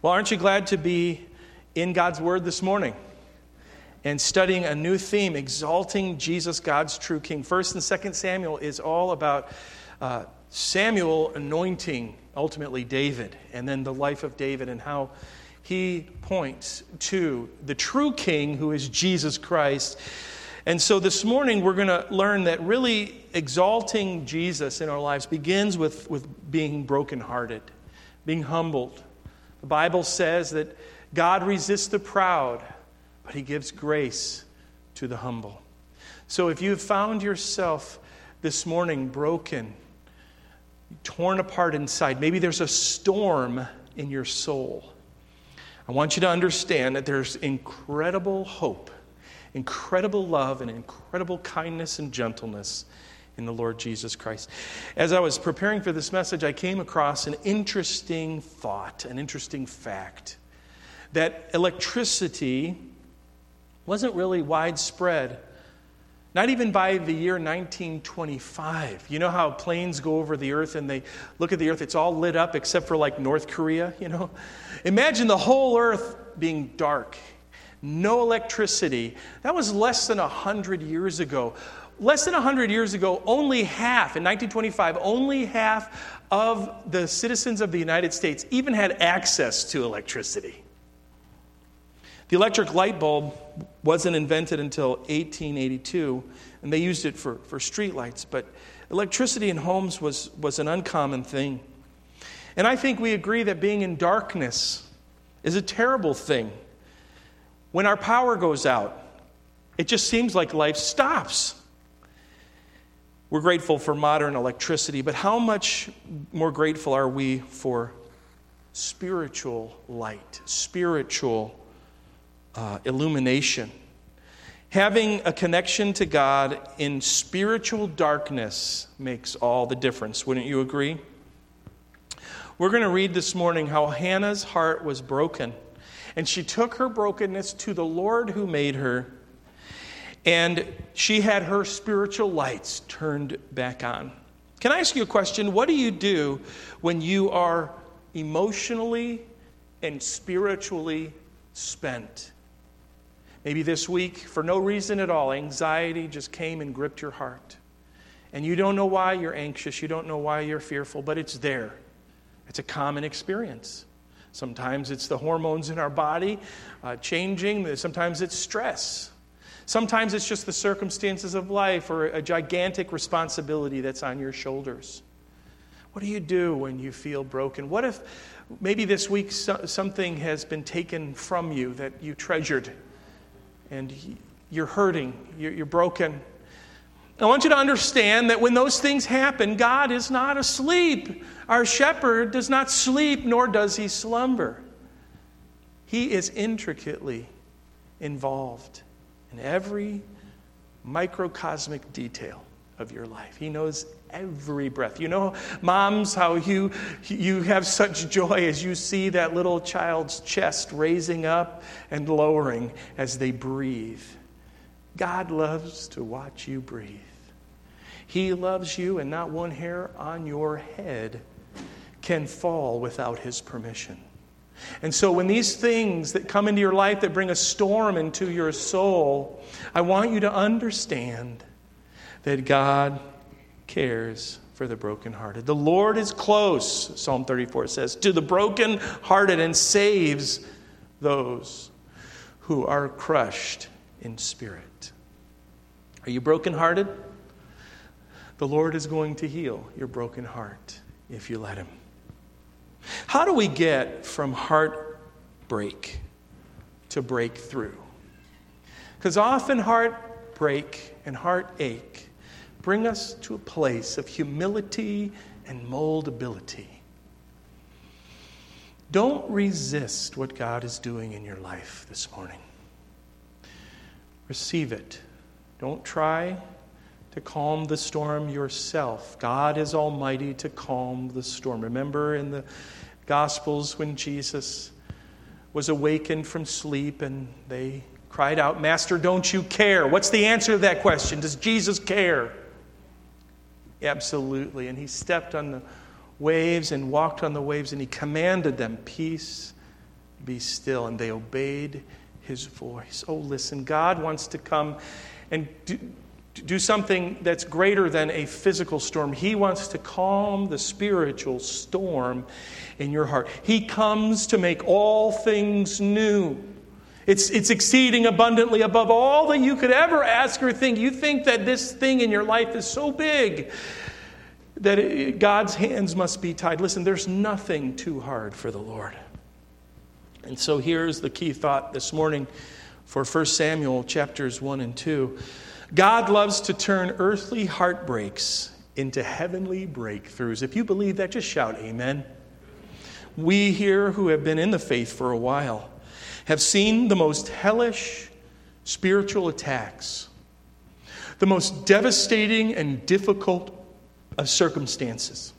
Well, aren't you glad to be in God's Word this morning and studying a new theme, exalting Jesus, God's true King? 1st and 2nd Samuel is all about Samuel anointing, ultimately, David, and then the life of David and how he points to the true King, who is Jesus Christ. And so this morning we're going to learn that really exalting Jesus in our lives begins with being brokenhearted, being humbled. The Bible says that God resists the proud, but He gives grace to the humble. So if you've found yourself this morning broken, torn apart inside, maybe there's a storm in your soul, I want you to understand that there's incredible hope, incredible love, and incredible kindness and gentleness in the Lord Jesus Christ. As I was preparing for this message, I came across an interesting thought, an interesting fact, that electricity wasn't really widespread, not even by the year 1925. You know how planes go over the earth and they look at the earth, it's all lit up except for like North Korea, you know? Imagine the whole earth being dark, no electricity. That was less than 100 years ago. Less than 100 years ago, only half, in 1925, only half of the citizens of the United States even had access to electricity. The electric light bulb wasn't invented until 1882, and they used it for street lights, but electricity in homes was an uncommon thing. And I think we agree that being in darkness is a terrible thing. When our power goes out, it just seems like life stops. We're grateful for modern electricity, but how much more grateful are we for spiritual light, spiritual illumination? Having a connection to God in spiritual darkness makes all the difference. Wouldn't you agree? We're going to read this morning how Hannah's heart was broken, and she took her brokenness to the Lord who made her, and she had her spiritual lights turned back on. Can I ask you a question? What do you do when you are emotionally and spiritually spent? Maybe this week, for no reason at all, anxiety just came and gripped your heart. And you don't know why you're anxious, you don't know why you're fearful, but it's there. It's a common experience. Sometimes it's the hormones in our body changing. Sometimes it's stress. Sometimes it's just the circumstances of life or a gigantic responsibility that's on your shoulders. What do you do when you feel broken? What if maybe this week something has been taken from you that you treasured and you're hurting, you're broken? I want you to understand that when those things happen, God is not asleep. Our shepherd does not sleep, nor does he slumber. He is intricately involved in every microcosmic detail of your life. He knows every breath. You know, moms, how you have such joy as you see that little child's chest raising up and lowering as they breathe. God loves to watch you breathe. He loves you, and not one hair on your head can fall without His permission. And so when these things that come into your life that bring a storm into your soul, I want you to understand that God cares for the brokenhearted. The Lord is close, Psalm 34 says, to the brokenhearted and saves those who are crushed in spirit. Are you brokenhearted? The Lord is going to heal your broken heart if you let Him. How do we get from heartbreak to breakthrough? Because often heartbreak and heartache bring us to a place of humility and moldability. Don't resist what God is doing in your life this morning. Receive it. Don't try to calm the storm yourself. God is almighty to calm the storm. Remember in the Gospels when Jesus was awakened from sleep and they cried out, "Master, don't you care?" What's the answer to that question? Does Jesus care? Absolutely. And He stepped on the waves and walked on the waves and He commanded them, "Peace, be still. And they obeyed his voice. Oh, listen, God wants to come and do something that's greater than a physical storm. He wants to calm the spiritual storm in your heart. He comes to make all things new. It's exceeding abundantly above all that you could ever ask or think. You think that this thing in your life is so big that God's hands must be tied. Listen, there's nothing too hard for the Lord. And so here's the key thought this morning for 1 Samuel chapters 1 and 2. God loves to turn earthly heartbreaks into heavenly breakthroughs. If you believe that, just shout amen. We here who have been in the faith for a while have seen the most hellish spiritual attacks, the most devastating and difficult of circumstances.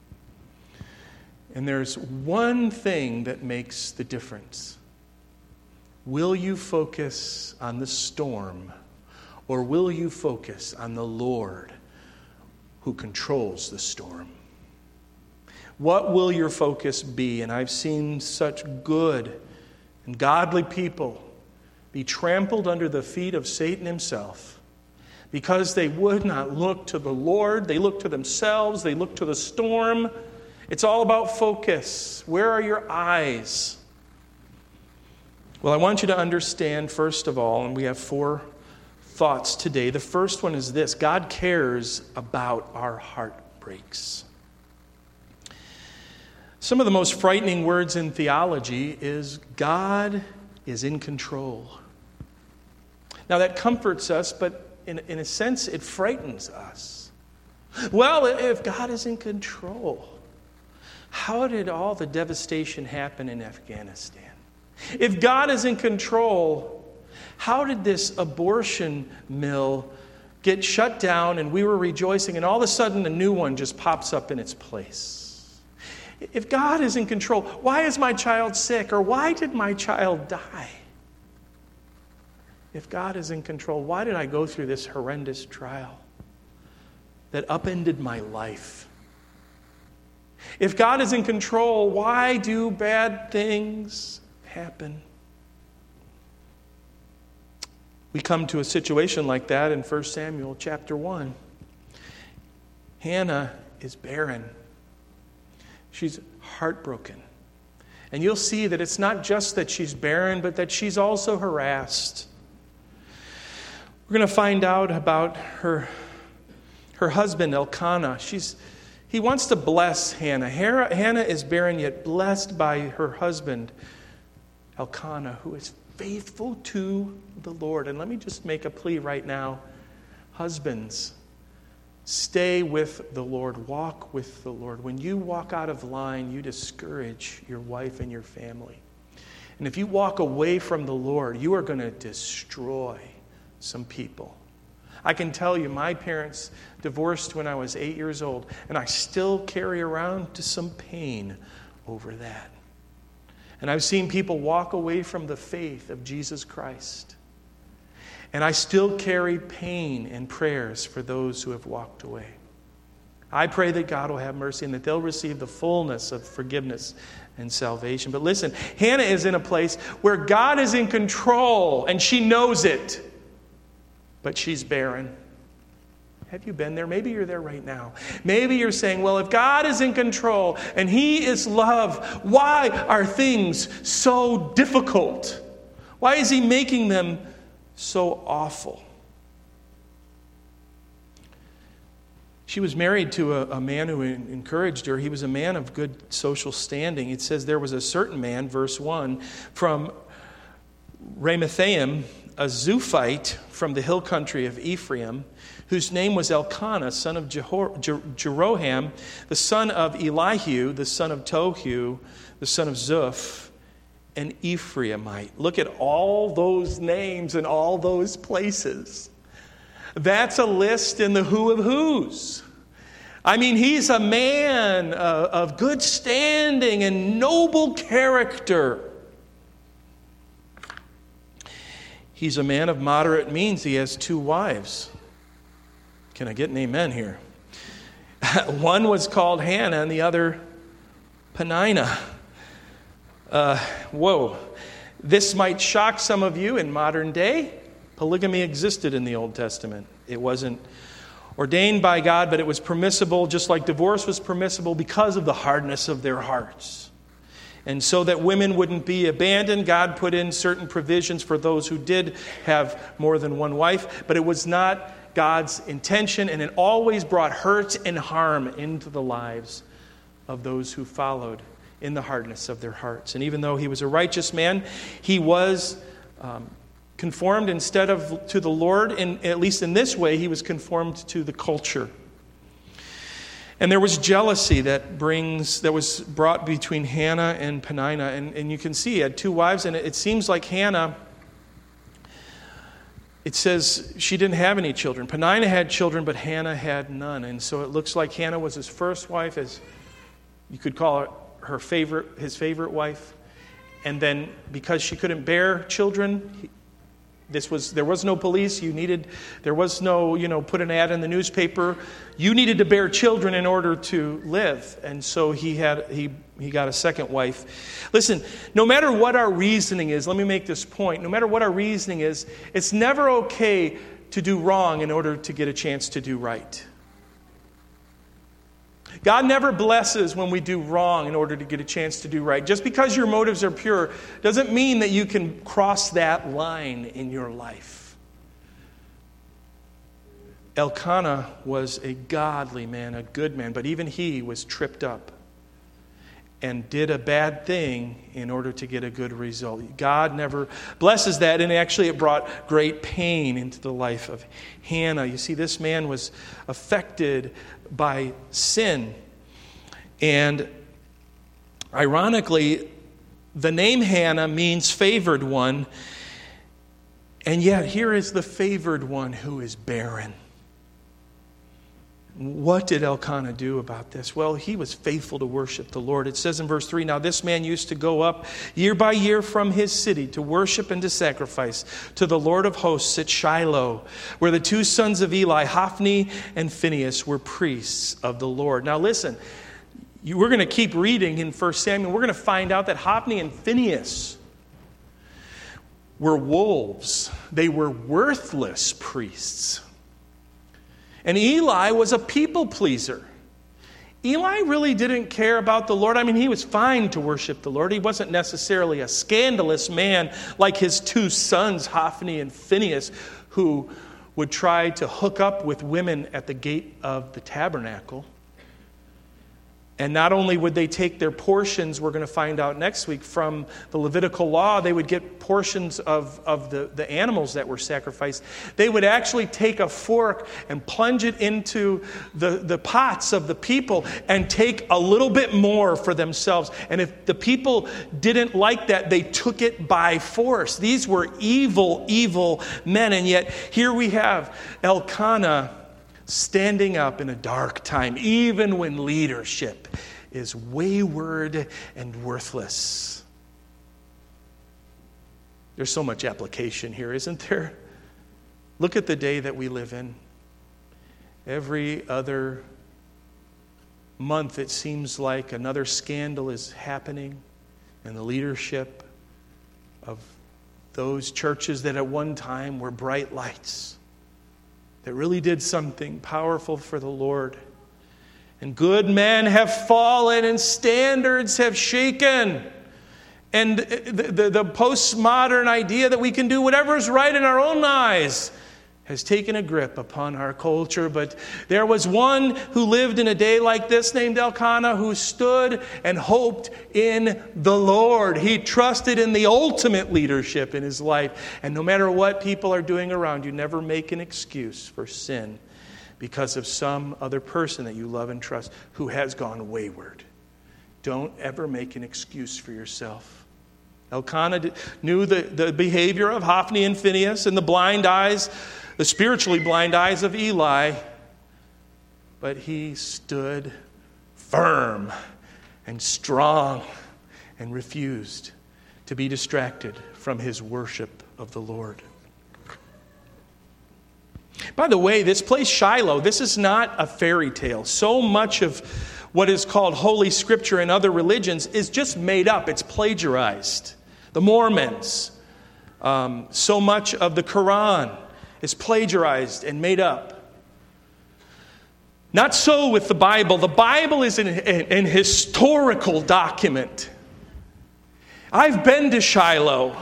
And there's one thing that makes the difference. Will you focus on the storm, or will you focus on the Lord who controls the storm? What will your focus be? And I've seen such good and godly people be trampled under the feet of Satan himself because they would not look to the Lord. They looked to themselves. They looked to the storm. It's all about focus. Where are your eyes? Well, I want you to understand, first of all, and we have 4 thoughts today. The first one is this: God cares about our heartbreaks. Some of the most frightening words in theology is God is in control. Now that comforts us, but in a sense it frightens us. Well, if God is in control, how did all the devastation happen in Afghanistan? If God is in control, how did this abortion mill get shut down and we were rejoicing and all of a sudden a new one just pops up in its place? If God is in control, why is my child sick? Or why did my child die? If God is in control, why did I go through this horrendous trial that upended my life? If God is in control, why do bad things happen? We come to a situation like that in 1 Samuel chapter 1. Hannah is barren. She's heartbroken. And you'll see that it's not just that she's barren, but that she's also harassed. We're going to find out about her husband, Elkanah. He wants to bless Hannah. Hannah is barren, yet blessed by her husband, Elkanah, who is faithful to the Lord. And let me just make a plea right now. Husbands, stay with the Lord. Walk with the Lord. When you walk out of line, you discourage your wife and your family. And if you walk away from the Lord, you are going to destroy some people. I can tell you, my parents divorced when I was 8 years old, and I still carry around to some pain over that. And I've seen people walk away from the faith of Jesus Christ. And I still carry pain and prayers for those who have walked away. I pray that God will have mercy and that they'll receive the fullness of forgiveness and salvation. But listen, Hannah is in a place where God is in control and she knows it. But she's barren. Have you been there? Maybe you're there right now. Maybe you're saying, well, if God is in control and He is love, why are things so difficult? Why is He making them so awful? She was married to a man who encouraged her. He was a man of good social standing. It says there was a certain man, verse 1, from Ramathaim, a Zuphite from the hill country of Ephraim, whose name was Elkanah, son of Jeroham, the son of Elihu, the son of Tohu, the son of Zuph, an Ephraimite. Look at all those names and all those places. That's a list in the who of who's. I mean, he's a man of good standing and noble character. He's a man of moderate means. He has 2 wives. Can I get an amen here? One was called Hannah and the other Peninnah. Whoa. This might shock some of you in modern day. Polygamy existed in the Old Testament. It wasn't ordained by God, but it was permissible, just like divorce was permissible because of the hardness of their hearts. And so that women wouldn't be abandoned, God put in certain provisions for those who did have more than one wife, but it was not God's intention, and it always brought hurt and harm into the lives of those who followed in the hardness of their hearts. And even though he was a righteous man, he was conformed instead of to the Lord, and at least in this way, he was conformed to the culture. And there was jealousy that was brought between Hannah and Peninnah. And you can see he had two wives, and it seems like Hannah, it says she didn't have any children. Peninnah had children, but Hannah had none. And so it looks like Hannah was his first wife, as you could call her his favorite wife. And then because she couldn't bear children, there was no police. There was no, put an ad in the newspaper. You needed to bear children in order to live. And so he got a second wife. Listen, no matter what our reasoning is, let me make this point. No matter what our reasoning is, it's never okay to do wrong in order to get a chance to do right. God never blesses when we do wrong in order to get a chance to do right. Just because your motives are pure doesn't mean that you can cross that line in your life. Elkanah was a godly man, a good man, but even he was tripped up and did a bad thing in order to get a good result. God never blesses that, and actually it brought great pain into the life of Hannah. You see, this man was affected by sin. And ironically, the name Hannah means favored one, and yet here is the favored one who is barren. What did Elkanah do about this? Well, he was faithful to worship the Lord. It says in verse 3, "Now this man used to go up year by year from his city to worship and to sacrifice to the Lord of hosts at Shiloh, where the two sons of Eli, Hophni and Phinehas, were priests of the Lord." Now listen, we're going to keep reading in 1 Samuel. We're going to find out that Hophni and Phinehas were wolves. They were worthless priests. And Eli was a people pleaser. Eli really didn't care about the Lord. I mean, he was fine to worship the Lord. He wasn't necessarily a scandalous man like his two sons, Hophni and Phinehas, who would try to hook up with women at the gate of the tabernacle. And not only would they take their portions, we're going to find out next week, from the Levitical law, they would get portions of the animals that were sacrificed. They would actually take a fork and plunge it into the pots of the people and take a little bit more for themselves. And if the people didn't like that, they took it by force. These were evil, evil men. And yet here we have Elkanah standing up in a dark time, even when leadership is wayward and worthless. There's so much application here, isn't there? Look at the day that we live in. Every other month, it seems like another scandal is happening in the leadership of those churches that at one time were bright lights, that really did something powerful for the Lord. And good men have fallen and standards have shaken. And the postmodern idea that we can do whatever is right in our own eyes has taken a grip upon our culture. But there was one who lived in a day like this named Elkanah, who stood and hoped in the Lord. He trusted in the ultimate leadership in his life. And no matter what people are doing around you, never make an excuse for sin because of some other person that you love and trust who has gone wayward. Don't ever make an excuse for yourself. Elkanah knew the behavior of Hophni and Phinehas and the blind eyes, the spiritually blind eyes of Eli, but he stood firm and strong and refused to be distracted from his worship of the Lord. By the way, this place Shiloh, this is not a fairy tale. So much of what is called Holy Scripture in other religions is just made up. It's plagiarized. The Mormons, so much of the Quran is plagiarized and made up. Not so with the Bible. The Bible is an historical document. I've been to Shiloh.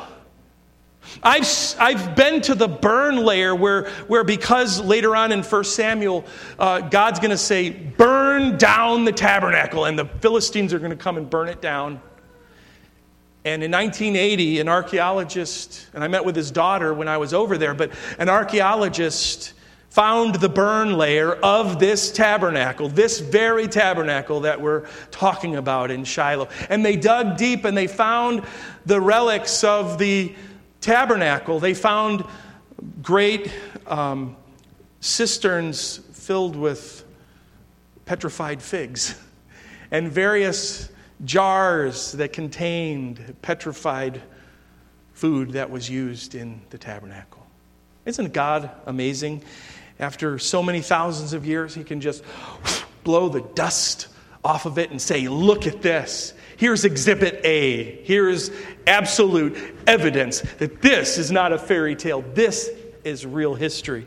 I've been to the burn layer where because later on in 1 Samuel, God's going to say, burn down the tabernacle, and the Philistines are going to come and burn it down. And in 1980, an archaeologist, and I met with his daughter when I was over there, but an archaeologist found the burn layer of this tabernacle, this very tabernacle that we're talking about in Shiloh. And they dug deep and they found the relics of the tabernacle. They found great cisterns filled with petrified figs and various jars that contained petrified food that was used in the tabernacle. Isn't God amazing? After so many thousands of years, he can just blow the dust off of it and say, look at this. Here's Exhibit A. Here's absolute evidence that this is not a fairy tale. This is real history.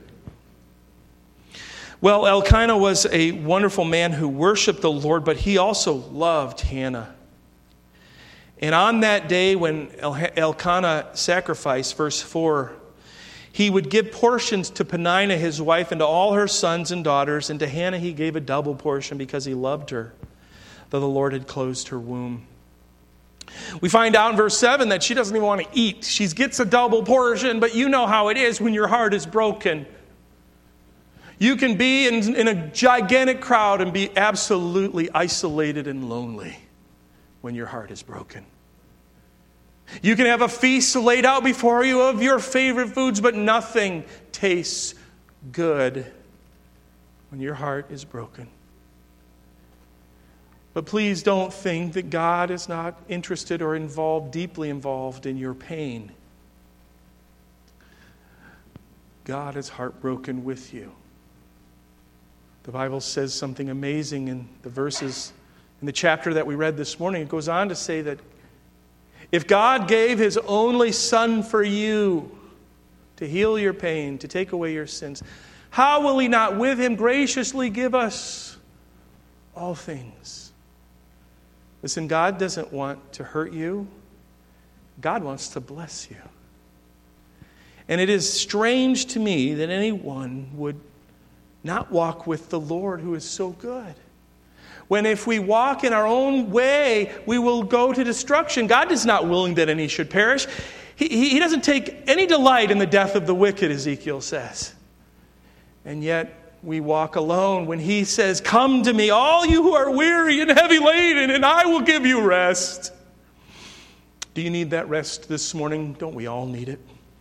Well, Elkanah was a wonderful man who worshiped the Lord, but he also loved Hannah. And on that day when Elkanah sacrificed, verse 4, he would give portions to Peninnah, his wife, and to all her sons and daughters. And to Hannah he gave a double portion because he loved her, though the Lord had closed her womb. We find out in verse 7 that she doesn't even want to eat. She gets a double portion, but you know how it is when your heart is broken. You can be in a gigantic crowd and be absolutely isolated and lonely when your heart is broken. You can have a feast laid out before you of your favorite foods, but nothing tastes good when your heart is broken. But please don't think that God is not interested or deeply involved in your pain. God is heartbroken with you. The Bible says something amazing in the verses in the chapter that we read this morning. It goes on to say that if God gave his only Son for you to heal your pain, to take away your sins, how will he not with him graciously give us all things? Listen, God doesn't want to hurt you. God wants to bless you. And it is strange to me that anyone would not walk with the Lord who is so good. When if we walk in our own way, we will go to destruction. God is not willing that any should perish. He doesn't take any delight in the death of the wicked, Ezekiel says. And yet we walk alone when he says, come to me, all you who are weary and heavy laden, and I will give you rest. Do you need that rest this morning? Don't we all need it?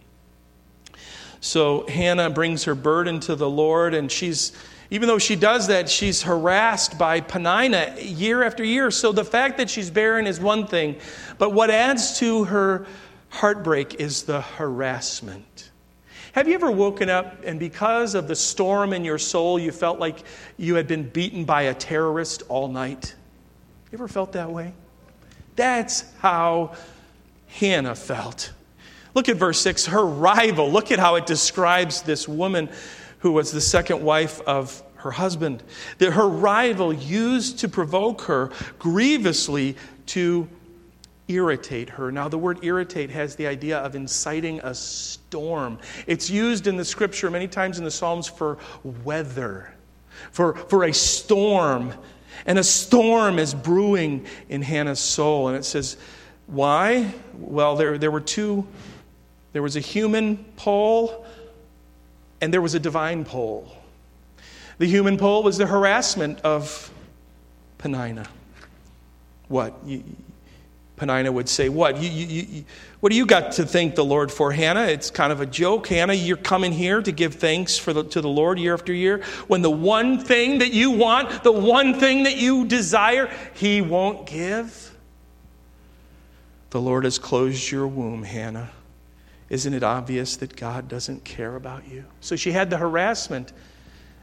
So Hannah brings her burden to the Lord, and even though she does that, she's harassed by Peninnah year after year. So the fact that she's barren is one thing. But what adds to her heartbreak is the harassment. Have you ever woken up and because of the storm in your soul, you felt like you had been beaten by a terrorist all night? You ever felt that way? That's how Hannah felt. Look at verse 6. Her rival, look at how it describes this woman who was the second wife of her husband. That her rival used to provoke her grievously to irritate her. Now, the word irritate has the idea of inciting a storm. It's used in the scripture many times in the Psalms for weather, for a storm. And a storm is brewing in Hannah's soul. And it says, why? Well, there were two. There was a human pole and there was a divine pole. The human pole was the harassment of Peninnah. What? Peninnah would say, what? What do you got to thank the Lord for, Hannah? It's kind of a joke. Hannah, you're coming here to give thanks to the Lord year after year when the one thing that you want, the one thing that you desire, he won't give. The Lord has closed your womb, Hannah. Isn't it obvious that God doesn't care about you? So she had the harassment.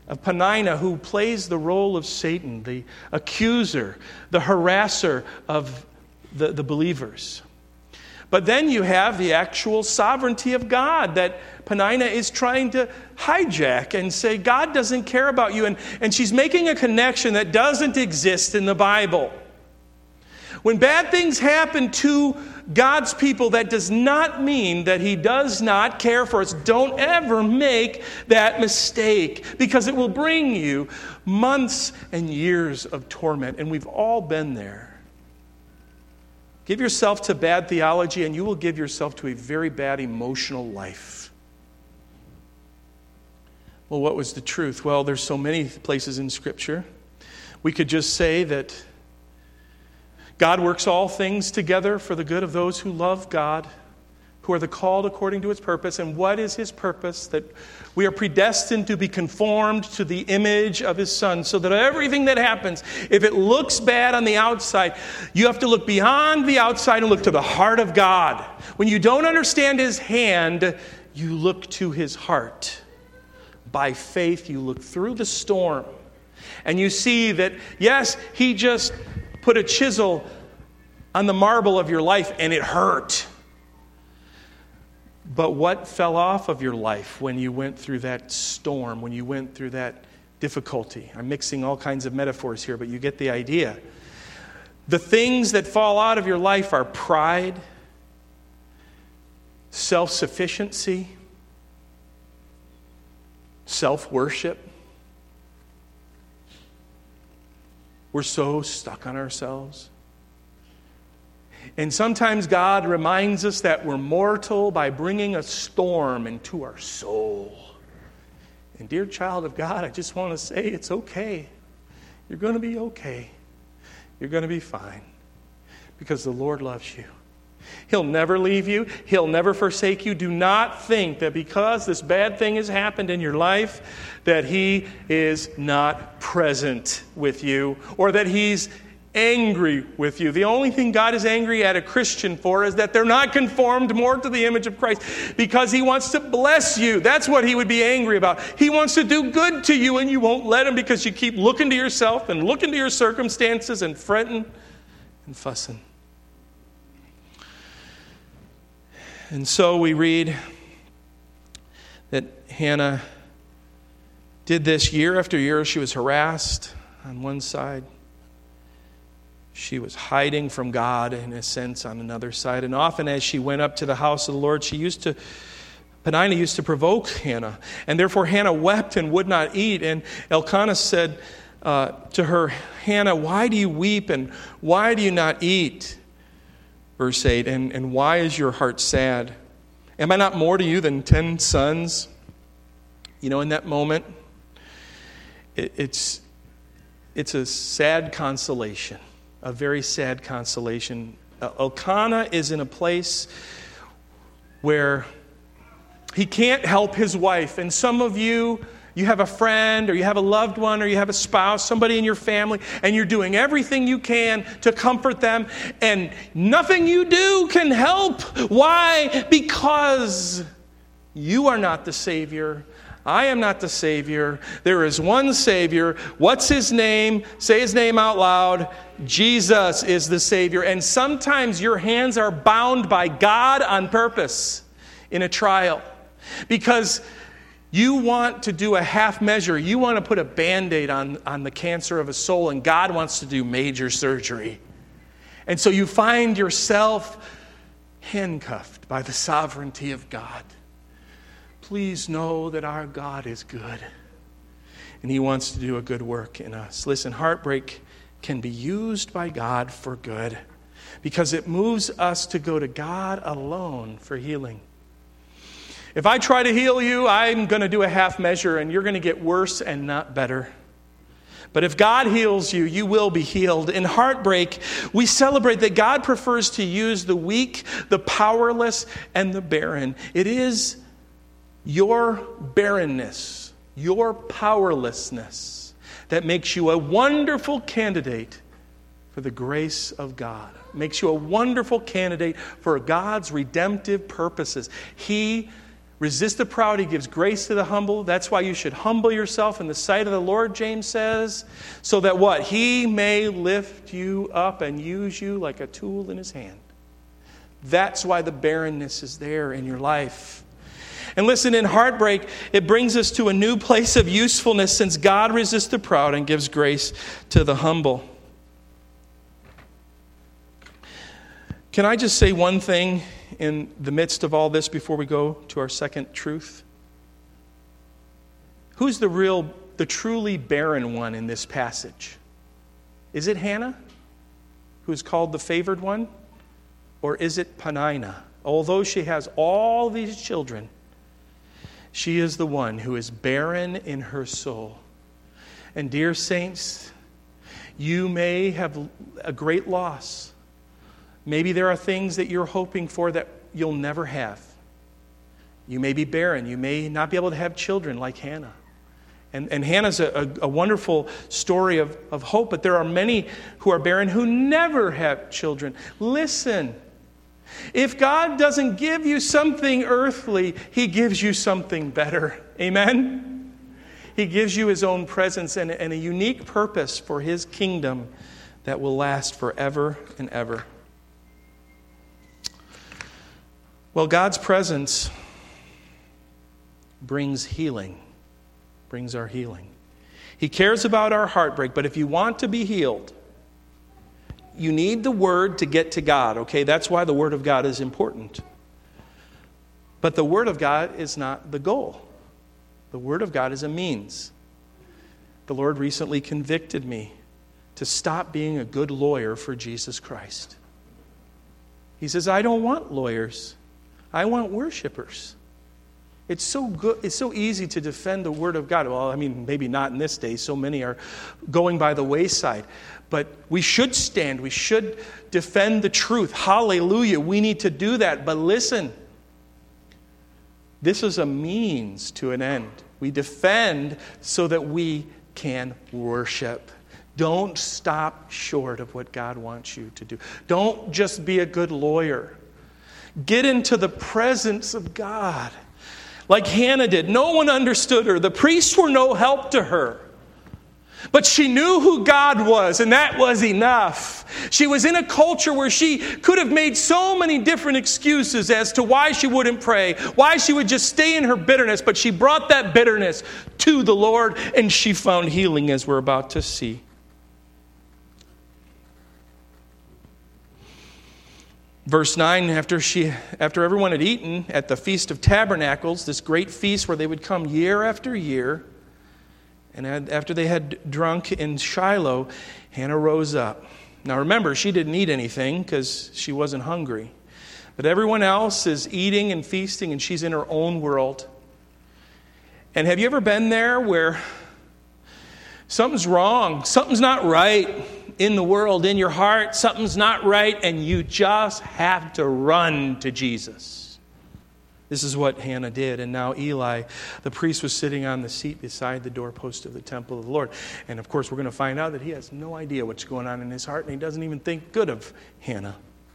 of Peninnah, who plays the role of Satan, the accuser, the harasser of the believers. But then you have the actual sovereignty of God that Peninnah is trying to hijack and say, God doesn't care about you. And she's making a connection that doesn't exist in the Bible. When bad things happen to God's people, that does not mean that He does not care for us. Don't ever make that mistake, because it will bring you months and years of torment, and we've all been there. Give yourself to bad theology, and you will give yourself to a very bad emotional life. Well, what was the truth? Well, there's so many places in Scripture. We could just say that God works all things together for the good of those who love God, who are the called according to His purpose. And what is His purpose? That we are predestined to be conformed to the image of His Son, so that everything that happens, if it looks bad on the outside, you have to look beyond the outside and look to the heart of God. When you don't understand His hand, you look to His heart. By faith, you look through the storm, and you see that, yes, He just put a chisel on the marble of your life and it hurt. But what fell off of your life when you went through that storm, when you went through that difficulty? I'm mixing all kinds of metaphors here, but you get the idea. The things that fall out of your life are pride, self-sufficiency, self-worship. We're so stuck on ourselves. And sometimes God reminds us that we're mortal by bringing a storm into our soul. And dear child of God, I just want to say it's okay. You're going to be okay. You're going to be fine. Because the Lord loves you. He'll never leave you. He'll never forsake you. Do not think that because this bad thing has happened in your life that He is not present with you or that He's angry with you. The only thing God is angry at a Christian for is that they're not conformed more to the image of Christ, because He wants to bless you. That's what He would be angry about. He wants to do good to you, and you won't let Him because you keep looking to yourself and looking to your circumstances and fretting and fussing. And so we read that Hannah did this year after year. She was harassed on one side. She was hiding from God, in a sense, on another side. And often as she went up to the house of the Lord, Peninnah used to provoke Hannah. And therefore Hannah wept and would not eat. And Elkanah said to her, Hannah, why do you weep and why do you not eat? Verse 8, and why is your heart sad? Am I not more to you than 10 sons? You know, in that moment, it's a sad consolation, a very sad consolation. Elkanah is in a place where he can't help his wife. And some of you have a friend, or you have a loved one, or you have a spouse, somebody in your family, and you're doing everything you can to comfort them, and nothing you do can help. Why? Because you are not the Savior. I am not the Savior. There is one Savior. What's His name? Say His name out loud. Jesus is the Savior. And sometimes your hands are bound by God on purpose in a trial, because you want to do a half measure. You want to put a Band-Aid on the cancer of a soul, and God wants to do major surgery. And so you find yourself handcuffed by the sovereignty of God. Please know that our God is good, and He wants to do a good work in us. Listen, heartbreak can be used by God for good, because it moves us to go to God alone for healing. If I try to heal you, I'm going to do a half measure, and you're going to get worse and not better. But if God heals you, you will be healed. In heartbreak, we celebrate that God prefers to use the weak, the powerless, and the barren. It is your barrenness, your powerlessness, that makes you a wonderful candidate for the grace of God. Makes you a wonderful candidate for God's redemptive purposes. He Resist the proud, he gives grace to the humble. That's why you should humble yourself in the sight of the Lord, James says, so that what? He may lift you up and use you like a tool in his hand. That's why the barrenness is there in your life. And listen, in heartbreak, it brings us to a new place of usefulness since God resists the proud and gives grace to the humble. Can I just say one thing in the midst of all this before we go to our second truth? Who's the truly barren one in this passage? Is it Hannah, who's called the favored one? Or is it Peninnah? Although she has all these children, she is the one who is barren in her soul. And dear saints, you may have a great loss. Maybe there are things that you're hoping for that you'll never have. You may be barren. You may not be able to have children like Hannah. And Hannah's a wonderful story of hope, but there are many who are barren who never have children. Listen, if God doesn't give you something earthly, he gives you something better. Amen? He gives you his own presence and a unique purpose for his kingdom that will last forever and ever. Well, God's presence brings healing, brings our healing. He cares about our heartbreak, but if you want to be healed, you need the Word to get to God, okay? That's why the Word of God is important. But the Word of God is not the goal. The Word of God is a means. The Lord recently convicted me to stop being a good lawyer for Jesus Christ. He says, I don't want lawyers. I want worshipers. It's so good. It's so easy to defend the Word of God. Well, I mean, maybe not in this day. So many are going by the wayside. But we should stand. We should defend the truth. Hallelujah. We need to do that. But listen, this is a means to an end. We defend so that we can worship. Don't stop short of what God wants you to do. Don't just be a good lawyer. Get into the presence of God. Like Hannah did. No one understood her. The priests were no help to her. But she knew who God was, and that was enough. She was in a culture where she could have made so many different excuses as to why she wouldn't pray, why she would just stay in her bitterness, but she brought that bitterness to the Lord, and she found healing, as we're about to see. Verse 9, after everyone had eaten at the Feast of Tabernacles, this great feast where they would come year after year, and after they had drunk in Shiloh, Hannah rose up. Now remember, she didn't eat anything because she wasn't hungry. But everyone else is eating and feasting, and she's in her own world. And have you ever been there where something's wrong, something's not right in the world, in your heart, something's not right, and you just have to run to Jesus? This is what Hannah did. And now Eli, the priest, was sitting on the seat beside the doorpost of the temple of the Lord. And of course, we're going to find out that he has no idea what's going on in his heart, and he doesn't even think good of Hannah.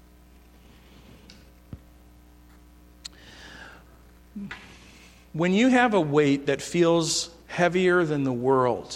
When you have a weight that feels heavier than the world,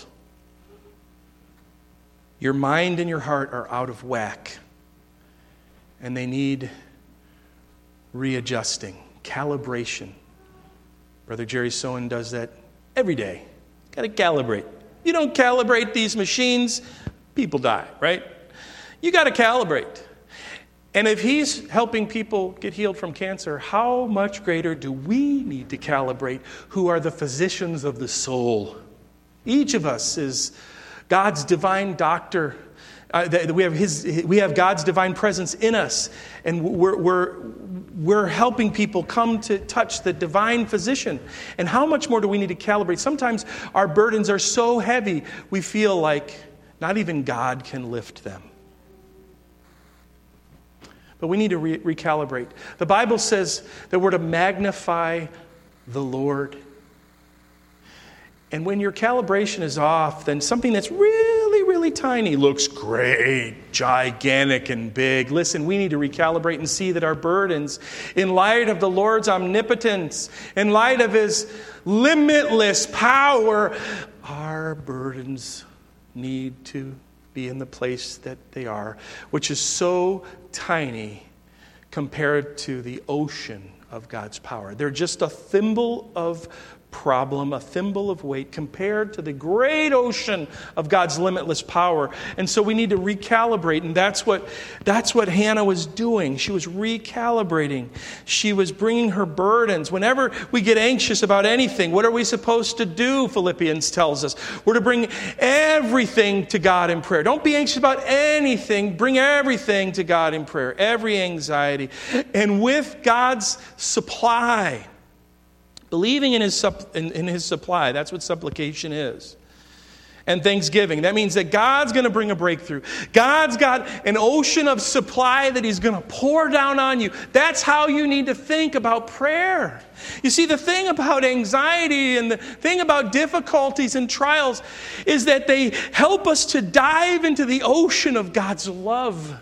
your mind and your heart are out of whack, and they need readjusting. Calibration. Brother Jerry Sowen does that every day. Got to calibrate. You don't calibrate these machines, people die, right? You got to calibrate. And if he's helping people get healed from cancer, how much greater do we need to calibrate, who are the physicians of the soul? Each of us is God's divine doctor. We have God's divine presence in us, and we're helping people come to touch the divine physician. And how much more do we need to calibrate? Sometimes our burdens are so heavy, we feel like not even God can lift them. But we need to recalibrate. The Bible says that we're to magnify the Lord. And when your calibration is off, then something that's really really tiny looks great, gigantic and big. Listen, we need to recalibrate and see that our burdens, in light of the Lord's omnipotence, in light of His limitless power, our burdens need to be in the place that they are, which is so tiny compared to the ocean of God's power. They're just a thimble of problem, a thimble of weight compared to the great ocean of God's limitless power. And so we need to recalibrate, and that's what Hannah was doing. She was recalibrating. She was bringing her burdens. Whenever we get anxious about anything, what are we supposed to do? Philippians tells us we're to bring everything to God in prayer. Don't be anxious about anything. Bring everything to God in prayer, every anxiety, and with God's supply. Believing in His supply, that's what supplication is. And thanksgiving, that means that God's going to bring a breakthrough. God's got an ocean of supply that He's going to pour down on you. That's how you need to think about prayer. You see, the thing about anxiety and the thing about difficulties and trials is that they help us to dive into the ocean of God's love,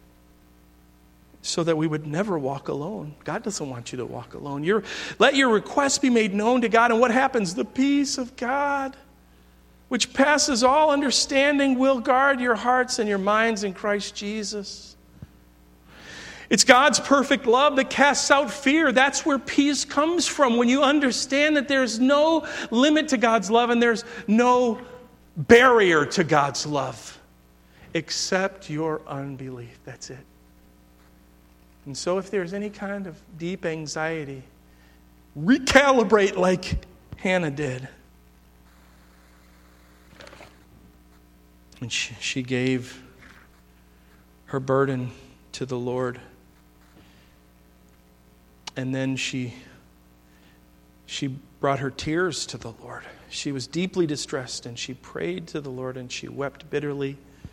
so that we would never walk alone. God doesn't want you to walk alone. Let your requests be made known to God, and what happens? The peace of God, which passes all understanding, will guard your hearts and your minds in Christ Jesus. It's God's perfect love that casts out fear. That's where peace comes from, when you understand that there's no limit to God's love and there's no barrier to God's love except your unbelief. That's it. And so if there's any kind of deep anxiety, recalibrate like Hannah did. And she gave her burden to the Lord. And then she brought her tears to the Lord. She was deeply distressed, and she prayed to the Lord, and she wept bitterly.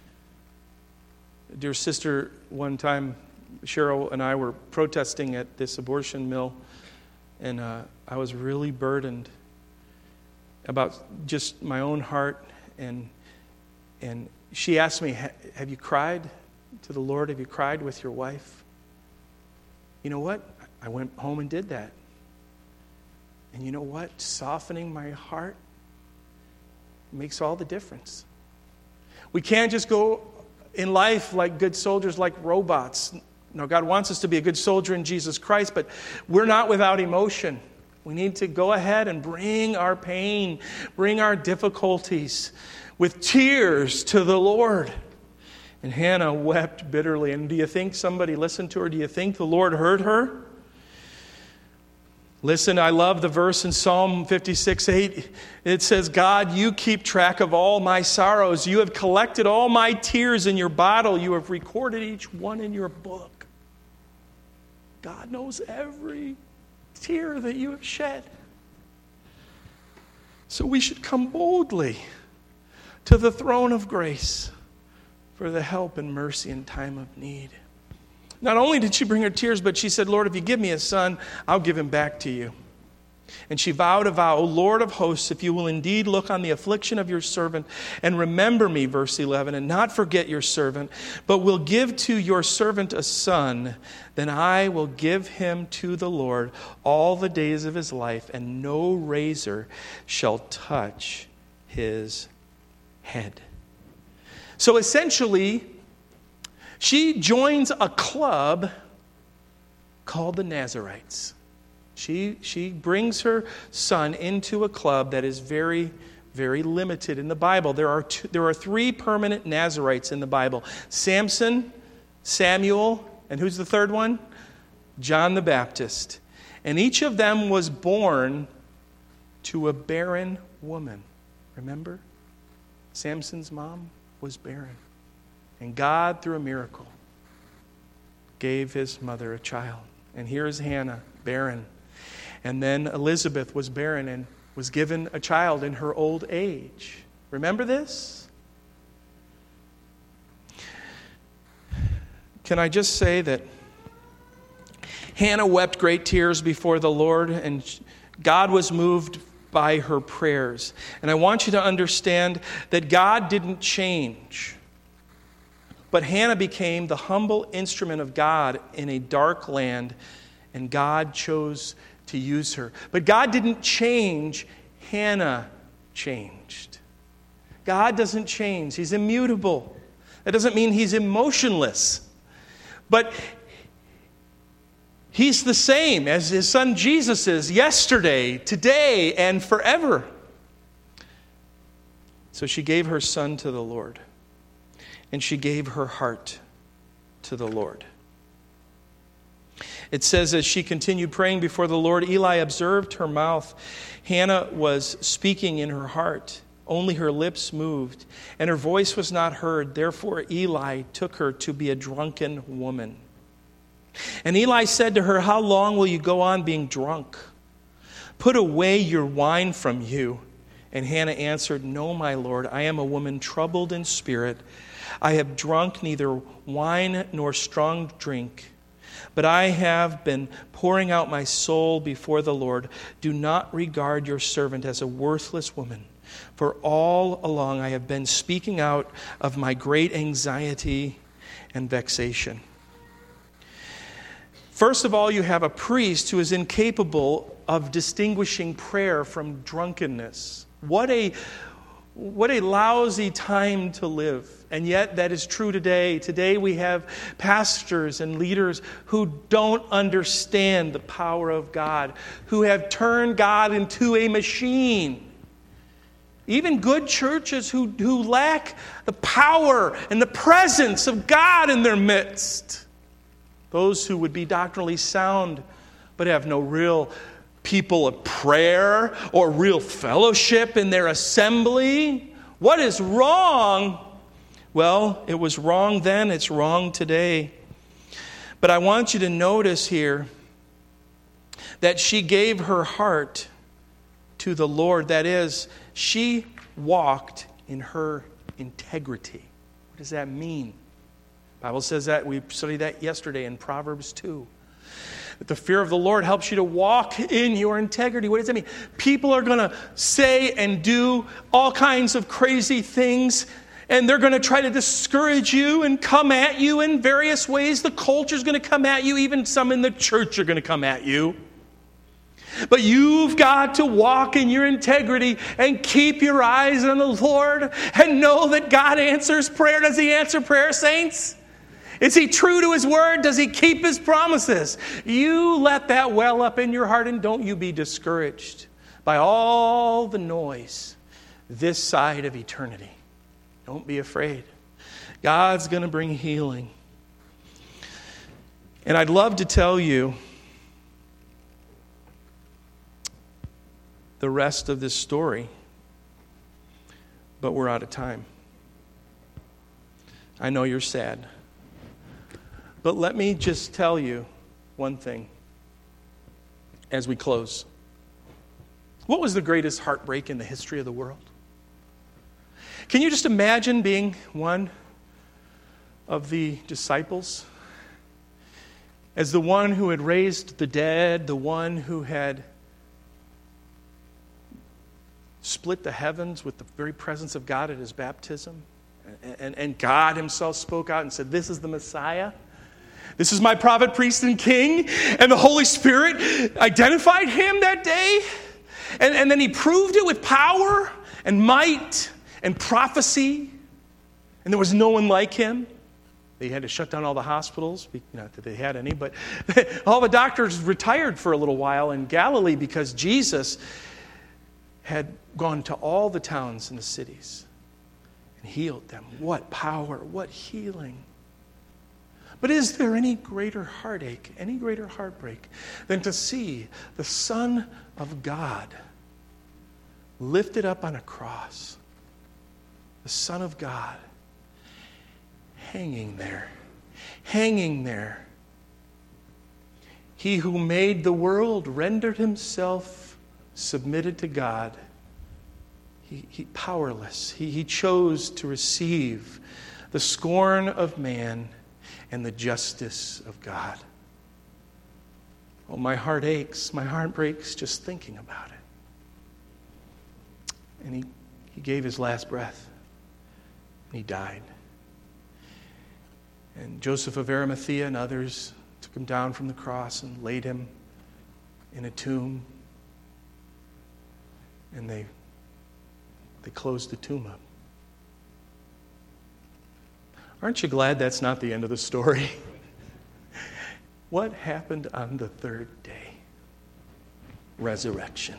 Dear sister, one time, Cheryl and I were protesting at this abortion mill, and I was really burdened about just my own heart. And she asked me, have you cried to the Lord? Have you cried with your wife? You know what? I went home and did that. And you know what? Softening my heart makes all the difference. We can't just go in life like good soldiers, like robots. No, God wants us to be a good soldier in Jesus Christ, but we're not without emotion. We need to go ahead and bring our pain, bring our difficulties with tears to the Lord. And Hannah wept bitterly. And do you think somebody listened to her? Do you think the Lord heard her? Listen, I love the verse in Psalm 56:8. It says, God, you keep track of all my sorrows. You have collected all my tears in your bottle. You have recorded each one in your book. God knows every tear that you have shed. So we should come boldly to the throne of grace for the help and mercy in time of need. Not only did she bring her tears, but she said, Lord, if you give me a son, I'll give him back to you. And she vowed a vow, O Lord of hosts, if you will indeed look on the affliction of your servant and remember me, verse 11, and not forget your servant, but will give to your servant a son, then I will give him to the Lord all the days of his life, and no razor shall touch his head. So essentially, she joins a club called the Nazarites. She brings her son into a club that is very, very limited in the Bible. There are three permanent Nazarites in the Bible. Samson, Samuel, and who's the third one? John the Baptist. And each of them was born to a barren woman. Remember? Samson's mom was barren. And God, through a miracle, gave his mother a child. And here's Hannah, barren. And then Elizabeth was barren and was given a child in her old age. Remember this? Can I just say that Hannah wept great tears before the Lord, and God was moved by her prayers. And I want you to understand that God didn't change. But Hannah became the humble instrument of God in a dark land, and God chose to use her. But God didn't change. Hannah changed. God doesn't change. He's immutable. That doesn't mean He's emotionless. But He's the same as His Son Jesus is yesterday, today, and forever. So she gave her son to the Lord, and she gave her heart to the Lord. It says, as she continued praying before the Lord, Eli observed her mouth. Hannah was speaking in her heart. Only her lips moved, and her voice was not heard. Therefore Eli took her to be a drunken woman. And Eli said to her, how long will you go on being drunk? Put away your wine from you. And Hannah answered, no, my Lord, I am a woman troubled in spirit. I have drunk neither wine nor strong drink, but I have been pouring out my soul before the Lord. Do not regard your servant as a worthless woman, for all along I have been speaking out of my great anxiety and vexation. First of all, you have a priest who is incapable of distinguishing prayer from drunkenness. What a lousy time to live. And yet that is true today. Today we have pastors and leaders who don't understand the power of God, who have turned God into a machine. Even good churches who lack the power and the presence of God in their midst. Those who would be doctrinally sound but have no real people of prayer or real fellowship in their assembly. What is wrong? Well, it was wrong then, it's wrong today. But I want you to notice here that she gave her heart to the Lord. That is, she walked in her integrity. What does that mean? The Bible says that. We studied that yesterday in Proverbs 2. That the fear of the Lord helps you to walk in your integrity. What does that mean? People are going to say and do all kinds of crazy things, and they're going to try to discourage you and come at you in various ways. The culture is going to come at you. Even some in the church are going to come at you. But you've got to walk in your integrity and keep your eyes on the Lord and know that God answers prayer. Does He answer prayer, saints? Is He true to His word? Does He keep His promises? You let that well up in your heart, and don't you be discouraged by all the noise this side of eternity. Don't be afraid. God's going to bring healing. And I'd love to tell you the rest of this story, but we're out of time. I know you're sad. But let me just tell you one thing as we close. What was the greatest heartbreak in the history of the world? Can you just imagine being one of the disciples? As the one who had raised the dead, the one who had split the heavens with the very presence of God at His baptism. And God Himself spoke out and said, this is the Messiah. This is my prophet, priest, and king. And the Holy Spirit identified Him that day. And then He proved it with power and might and prophecy. And there was no one like Him. They had to shut down all the hospitals. Not that they had any, but all the doctors retired for a little while in Galilee because Jesus had gone to all the towns and the cities and healed them. What power, what healing. But is there any greater heartache, any greater heartbreak than to see the Son of God lifted up on a cross? The Son of God hanging there. He who made the world rendered Himself submitted to God. He powerless. He chose to receive the scorn of man and the justice of God. Oh, my heart aches, my heart breaks just thinking about it. And he gave his last breath. And he died. And Joseph of Arimathea and others took him down from the cross and laid him in a tomb. And they closed the tomb up. Aren't you glad that's not the end of the story? What happened on the third day? Resurrection.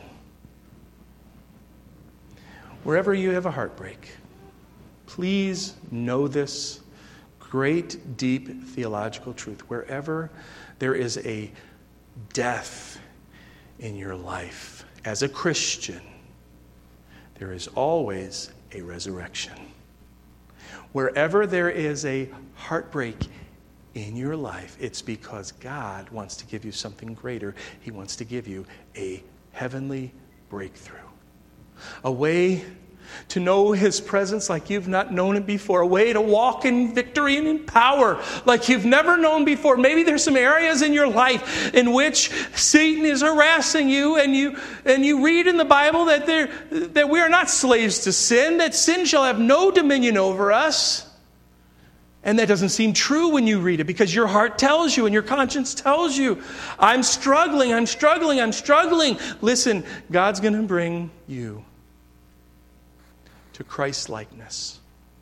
Wherever you have a heartbreak, please know this great, deep theological truth. Wherever there is a death in your life as a Christian, there is always a resurrection. Wherever there is a heartbreak in your life, it's because God wants to give you something greater. He wants to give you a heavenly breakthrough. A way to know His presence like you've not known it before. A way to walk in victory and in power like you've never known before. Maybe there's some areas in your life in which Satan is harassing you, and you read in the Bible that we are not slaves to sin, that sin shall have no dominion over us. And that doesn't seem true when you read it, because your heart tells you and your conscience tells you, I'm struggling. Listen, God's going to bring you to Christ-likeness,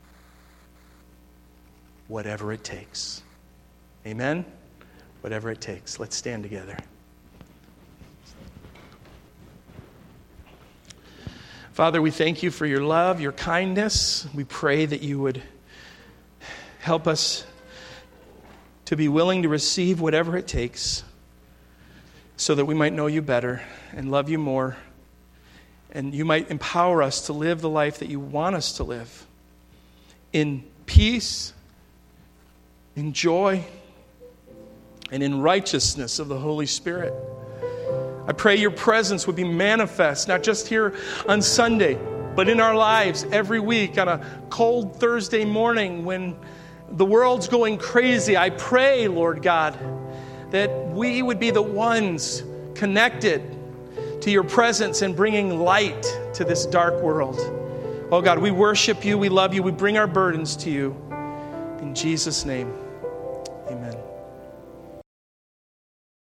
whatever it takes. Amen? Whatever it takes. Let's stand together. Father, we thank you for your love, your kindness. We pray that you would help us to be willing to receive whatever it takes so that we might know you better and love you more. And you might empower us to live the life that you want us to live in peace, in joy, and in righteousness of the Holy Spirit. I pray your presence would be manifest, not just here on Sunday, but in our lives every week on a cold Thursday morning when the world's going crazy. I pray, Lord God, that we would be the ones connected to your presence and bringing light to this dark world. Oh God, we worship you, we love you, we bring our burdens to you. In Jesus' name, amen.